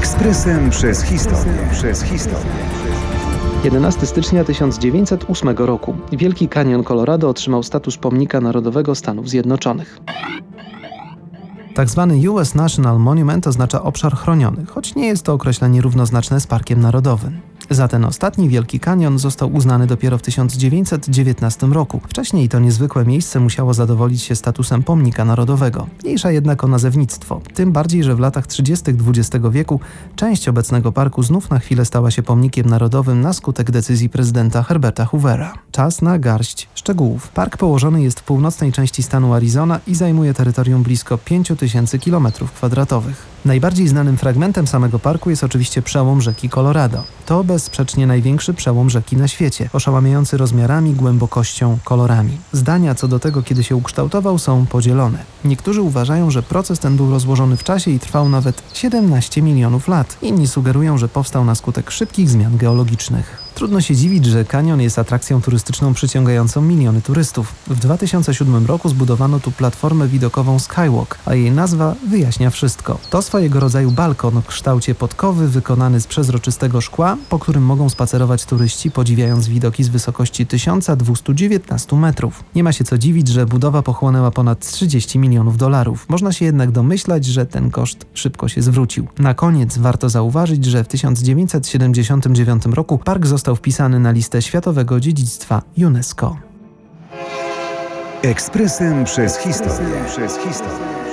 Ekspresem przez historię. 11 stycznia 1908 roku Wielki Kanion Colorado otrzymał status pomnika narodowego Stanów Zjednoczonych. Tak zwany US National Monument oznacza obszar chroniony, choć nie jest to określenie równoznaczne z parkiem narodowym. Za ten ostatni Wielki Kanion został uznany dopiero w 1919 roku. Wcześniej to niezwykłe miejsce musiało zadowolić się statusem pomnika narodowego. Mniejsza jednak o nazewnictwo. Tym bardziej, że w latach 30. XX wieku część obecnego parku znów na chwilę stała się pomnikiem narodowym na skutek decyzji prezydenta Herberta Hoovera. Czas na garść szczegółów. Park położony jest w północnej części stanu Arizona i zajmuje terytorium blisko 5000 km². Najbardziej znanym fragmentem samego parku jest oczywiście przełom rzeki Colorado. To bezsprzecznie największy przełom rzeki na świecie, oszałamiający rozmiarami, głębokością, kolorami. Zdania co do tego, kiedy się ukształtował, są podzielone. Niektórzy uważają, że proces ten był rozłożony w czasie i trwał nawet 17 milionów lat. Inni sugerują, że powstał na skutek szybkich zmian geologicznych. Trudno się dziwić, że kanion jest atrakcją turystyczną przyciągającą miliony turystów. W 2007 roku zbudowano tu platformę widokową Skywalk, a jej nazwa wyjaśnia wszystko. To swojego rodzaju balkon w kształcie podkowy wykonany z przezroczystego szkła, po którym mogą spacerować turyści, podziwiając widoki z wysokości 1219 metrów. Nie ma się co dziwić, że budowa pochłonęła ponad $30 milionów. Można się jednak domyślać, że ten koszt szybko się zwrócił. Na koniec warto zauważyć, że w 1979 roku park został wpisany na listę Światowego Dziedzictwa UNESCO. Ekspresem przez historię.